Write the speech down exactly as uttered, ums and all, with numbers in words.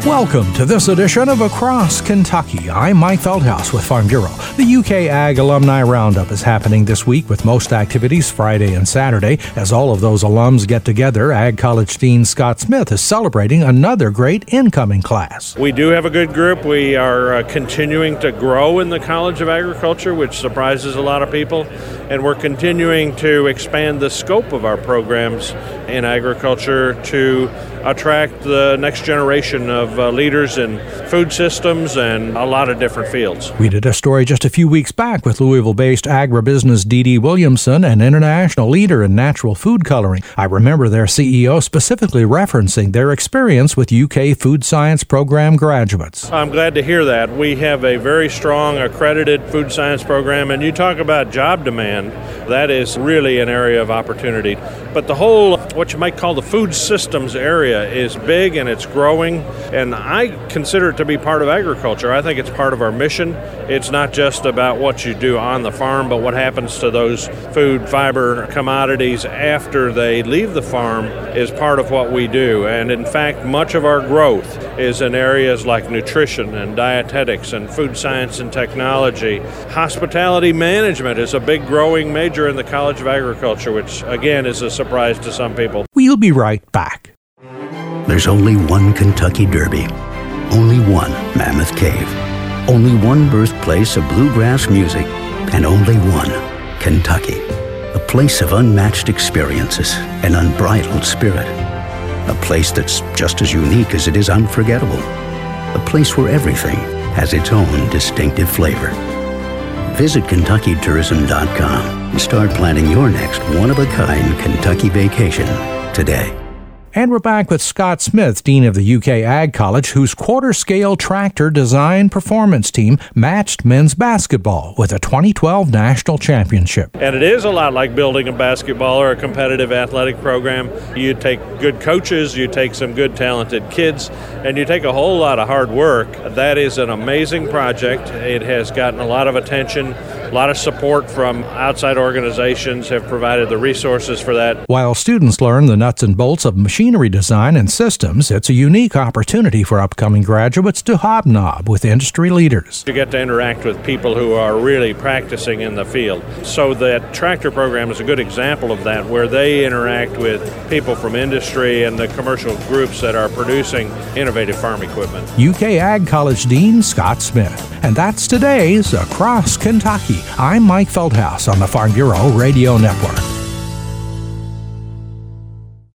Welcome to this edition of Across Kentucky. I'm Mike Feldhouse with Farm Bureau. The U K Ag Alumni Roundup is happening this week with most activities Friday and Saturday. As all of those alums get together, Ag College Dean Scott Smith is celebrating another great incoming class. We do have a good group. We are uh, continuing to grow in the College of Agriculture, which surprises a lot of people. And we're continuing to expand the scope of our programs in agriculture to attract the next generation of uh, leaders in food systems and a lot of different fields. We did a story just a few weeks back with Louisville-based agribusiness Dee Dee Williamson, an international leader in natural food coloring. I remember their C E O specifically referencing their experience with U K food science program graduates. I'm glad to hear that. We have a very strong accredited food science program, and you talk about job demand, that is really an area of opportunity. But the whole, what you might call the food systems area, is big and it's growing, and I consider it to be part of agriculture. I think it's part of our mission. It's not just about what you do on the farm, but what happens to those food, fiber commodities after they leave the farm is part of what we do. And in fact, much of our growth is in areas like nutrition and dietetics and food science and technology. Hospitality management is a big growing major in the College of Agriculture, which again is a surprise to some people. We'll be right back. There's only one Kentucky Derby, only one Mammoth Cave, only one birthplace of bluegrass music, and only one Kentucky. A place of unmatched experiences and unbridled spirit. A place that's just as unique as it is unforgettable. A place where everything has its own distinctive flavor. Visit Kentucky Tourism dot com and start planning your next one-of-a-kind Kentucky vacation today. And we're back with Scott Smith, Dean of the U K Ag College, whose quarter-scale tractor design performance team matched men's basketball with a twenty twelve national championship. And it is a lot like building a basketball or a competitive athletic program. You take good coaches, you take some good talented kids, and you take a whole lot of hard work. That is an amazing project. It has gotten a lot of attention. A lot of support from outside organizations have provided the resources for that. While students learn the nuts and bolts of machinery design and systems, it's a unique opportunity for upcoming graduates to hobnob with industry leaders. You get to interact with people who are really practicing in the field. So that tractor program is a good example of that, where they interact with people from industry and the commercial groups that are producing innovative farm equipment. U K Ag College Dean Scott Smith. And that's today's Across Kentucky. I'm Mike Feldhouse on the Farm Bureau Radio Network.